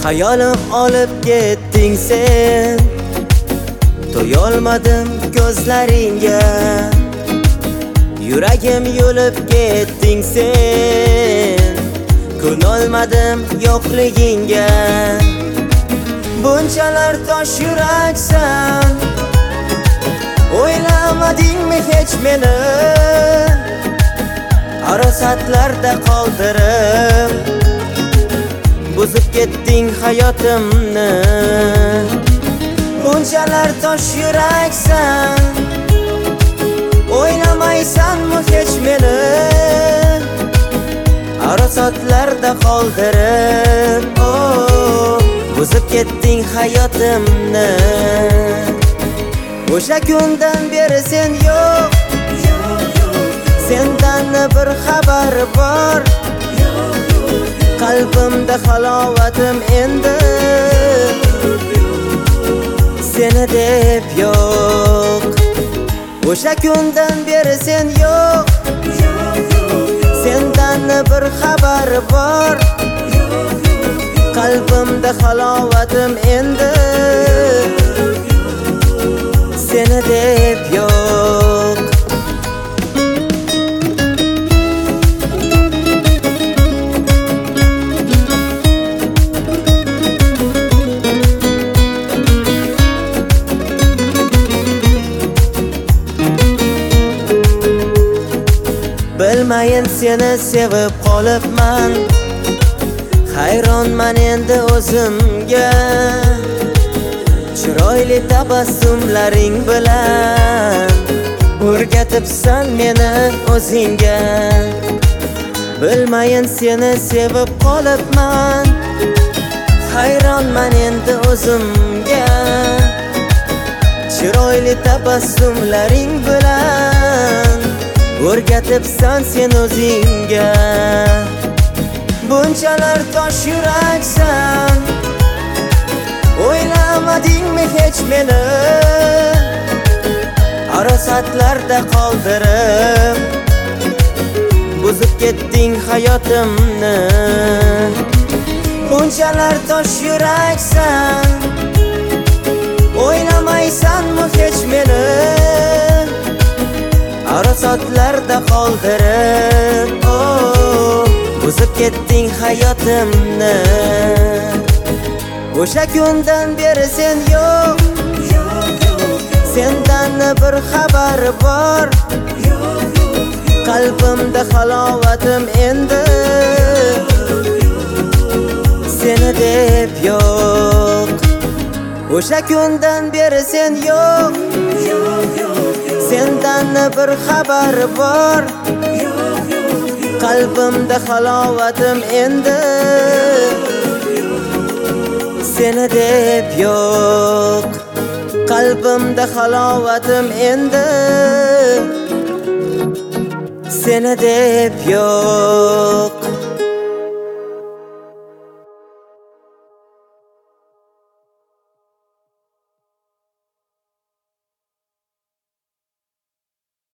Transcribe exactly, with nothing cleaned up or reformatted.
Hayolim olib ketding sen, to'yolmadim ko'zlaringga. Yuragim yo'lib ketding sen, ko'nolmadim yo'qligingga. Bunchalar tosh yuraksan, o'ylamadingmi hech meni? Arosatlarda qoldirib buzib ketding hayotimni. Bunchalar tosh yuraksan, o'ylamaysanmi hech meni? Arosatlarda qoldirib oh, buzib ketding hayotimni. O'sha kundan beri sen yo'q, sendan bir xabar bor. Qalbimda halovatim endi, seni deb yo'q. O'sha kundan beri sen yo'q, sendan bir xabar bor. Qalbimda halovatim endi, seni deb yo'q. Bilmayin seni sevib qolibman, hayronman endi o'zimga. Chiroyli tabassumlaring bilan o'rgatibsan meni o'zingga. Bilmayin seni sevib qolibman, hayronman endi o'zimga. Chiroyli tabassumlaring bilan o'rgatibsan sen o'zingga. Bunchalar tosh yuraksan, o'ylamadingmi hech meni? Arosatlarda qoldirib buzib ketding hayotimni. Bunchalar tosh yuraksan, o'ylamaysanmi hech meni? Arosatlarda qoldirib oh, buzib ketding hayotimni. O'sha kundan beri sen yo'q, sendan bir xabar bor. Qalbimda halovatim endi, seni deb yo'q. O'sha kundan beri sen yo'q, sendan bir xabar bor. Qalbimda halovatim endi, seni deb yo'q. Qalbimda halovatim endi, seni deb yo'q.